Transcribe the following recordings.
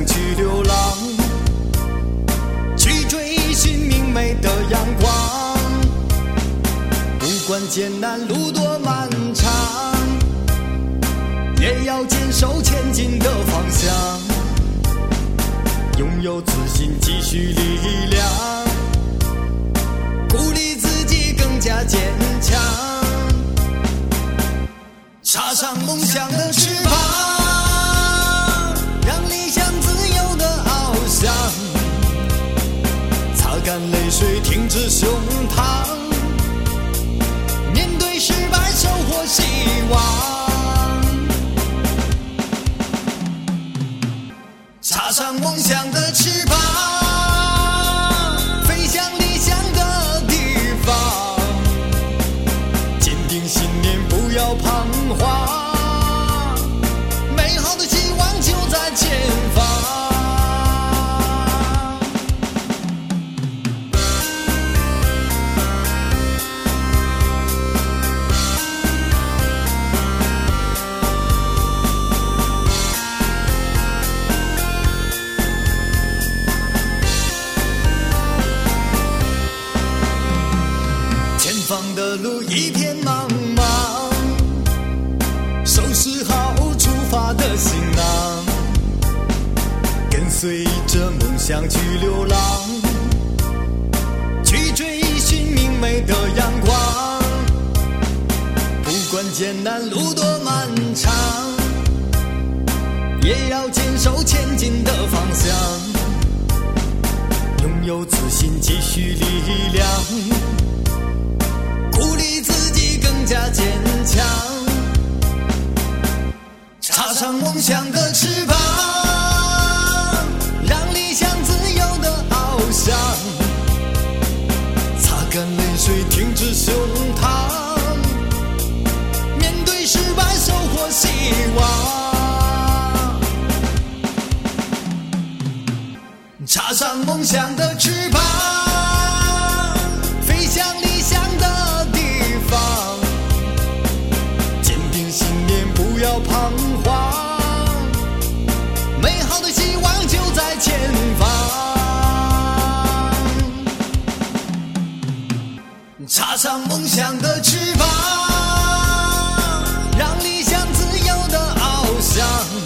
想去流浪，去追寻明媚的阳光。不管艰难路多漫长，也要坚守前进的方向。拥有自信，积蓄力量，鼓励自己更加坚强。插上梦想的翅膀，让理想自由的翱翔。擦干泪水，挺直胸膛，面对失败，收获希望。插上梦想的翅膀，飞向理想的地方。坚定信念，不要彷徨，美好的希望就在前方。前方的路一片茫茫，收拾好出发的行囊，跟随着梦想去流浪，去追寻明媚的阳光。不管艰难路多漫长，也要坚守前进的方向。拥有自信，积蓄力量，鼓励自己更加坚强。插上梦想的翅膀，让理想自由的翱翔。擦干泪水，挺直胸膛，面对失败，收获希望。插上梦想的翅膀，飞向理想的地方。坚定信念，不要彷徨，美好的希望就在前方。插上梦想的翅膀，让理想自由的翱翔。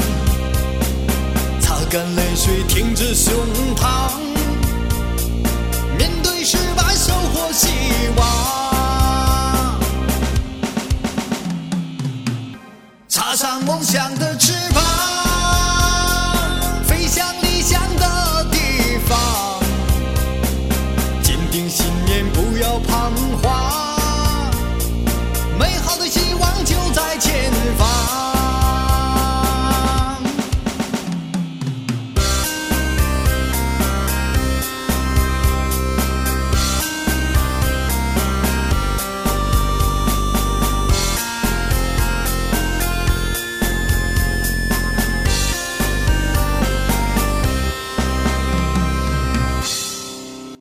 擦干泪水，挺直胸膛，面对失败，收获希望。插上梦想的翅膀，